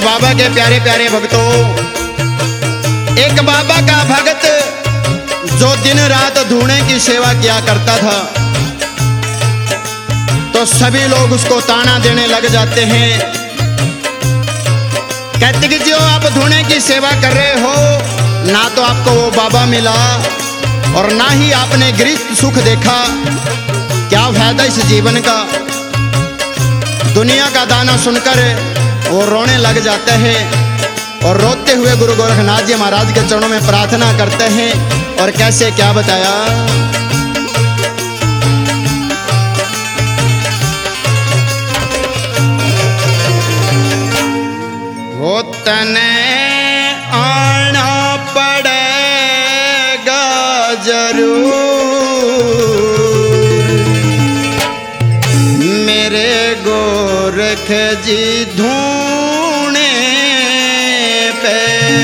बाबा के प्यारे प्यारे भक्तों, एक बाबा का भक्त जो दिन रात धूने की सेवा किया करता था, तो सभी लोग उसको ताना देने लग जाते हैं। कहते कि जो आप धूने की सेवा कर रहे हो, ना तो आपको वो बाबा मिला और ना ही आपने गृहस्थ सुख देखा, क्या फायदा इस जीवन का। दुनिया का दाना सुनकर वो रोने लग जाते हैं और रोते हुए गुरु गोरखनाथ जी महाराज के चरणों में प्रार्थना करते हैं। और कैसे, क्या बताया, वो तने आना पड़ेगा जरूर मेरे गोरख जी धूने पे।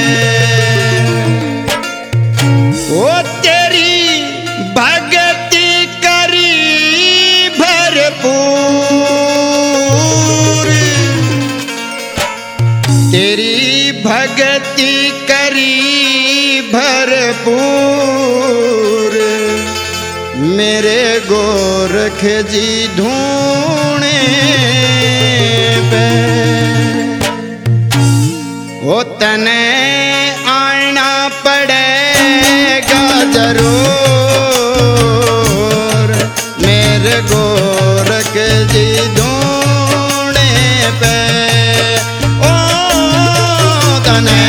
वो तेरी भक्ति करी भरपूर, तेरी भक्ति करी भरपूर मेरे गोरख जी धूने पे। वो तने आना पड़ेगा जरूर मेरे गोरख जी धूने पे। ओ तने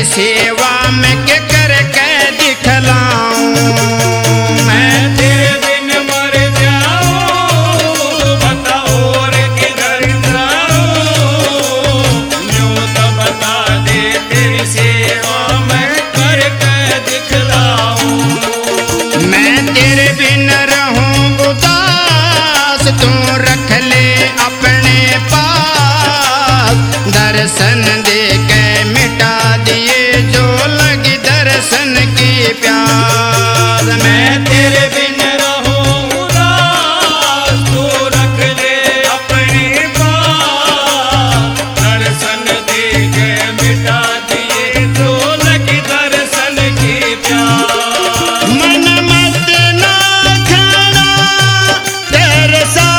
सेवा में के करके दिखलाऊं। मैं तेरे बिन मर जाऊं, बता और किधर जाऊं, यूं तो बता दे तेरी सेवा मैं करके दिखलाऊं। मैं तेरे बिन रहूं उदास, तू रख ले अपने पास, दर्शन दे के मिटा दिए जो लगी दर्शन की प्यास। मैं तेरे बिन रहूं उदास, तू रख ले अपने पास, दर्शन दे के मिटा दिए जो लगी दर्शन की प्यास। मन मत ना खाना तेरे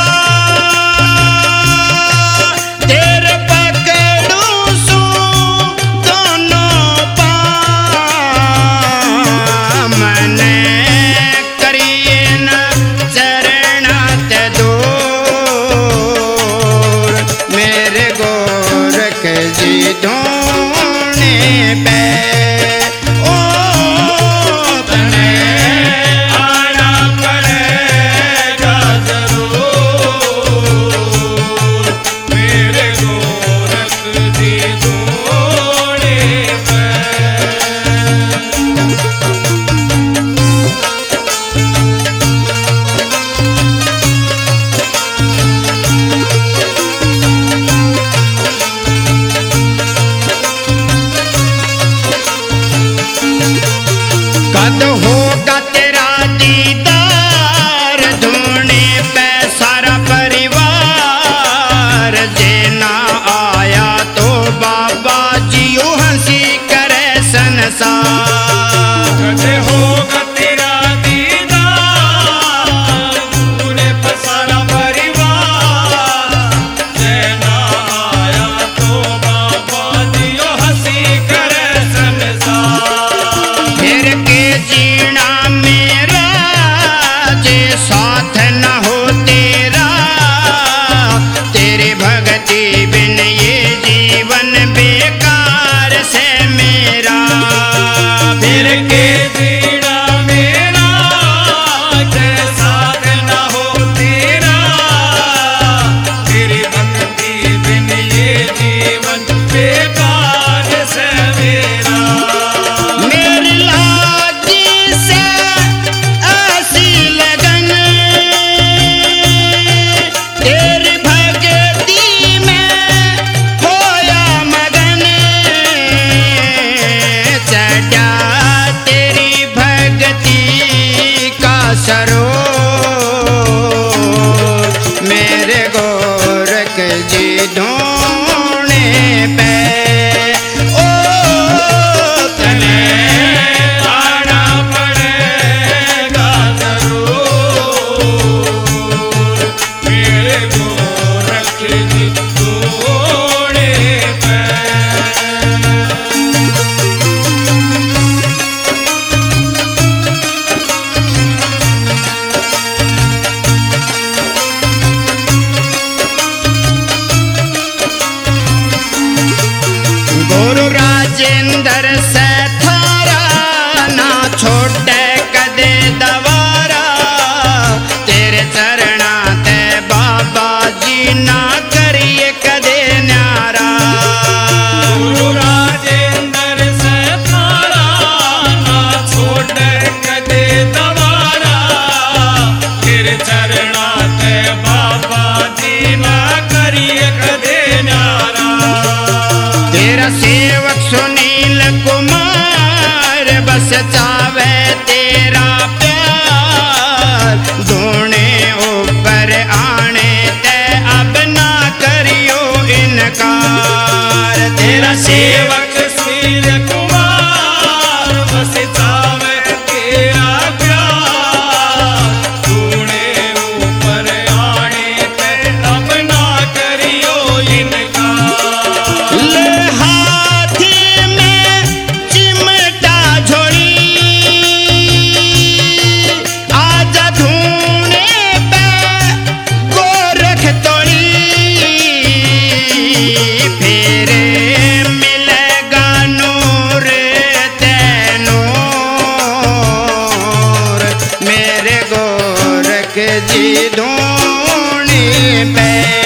साथ, तेरे पकड़ूं सू दोनों पाँव। मैंने करिए न चरणात दूर, मेरे गोरख जी धोने पे ओ तने आना पड़ेगा जरूर, मेरे गोरख जी धोने पे। कद होगा तेरा दीदार, धोने पे सारा परिवार। जे ना आया तो बाबा जी यूं हंसी करे संसार। कदे होगा तेरा दीदार, तूने पसारा परिवार। जैना आया तो बाबा दियो हंसी करे संसार। फिर के जीना मेरा जे साथ न हो तेरा, तेरी भक्ति बिन ये जीवन बेकार से मेरा। फिर के जीना मेरा, जैसा न हो तेरा, तेरी भक्ति बिन ये जीवन बेकार से मेरा। मेरी लाजी से ऐसी लगन, तेरी भक्ति में होया मगन। चढ़ा तेरी भक्ति का सरोवर, मेरे गोरख जी ढूंढने पे ओ तने आना पड़ेगा जरूर, मेरे गोरख जी धोने पे। गुरु राजेंद्र से थारा ना छोटे कदे दवारा, तेरे चरणा ते बाबा जी ना करिए कदे न्यारा। गुरु राजेंद्र से थारा ना छोड़ कदे दवारा, तेरे चरणा ते बाबा जी ना करिए कदे न्यारा। तेरा सेवक सुनील कुमार बस चावे तेरा प्यार, धोने ऊपर आने ते अब ना करियो इनकार। तेरा सेवक सुनील कुमार बस चावे तेरा प्यार, तूने जी धूनी पे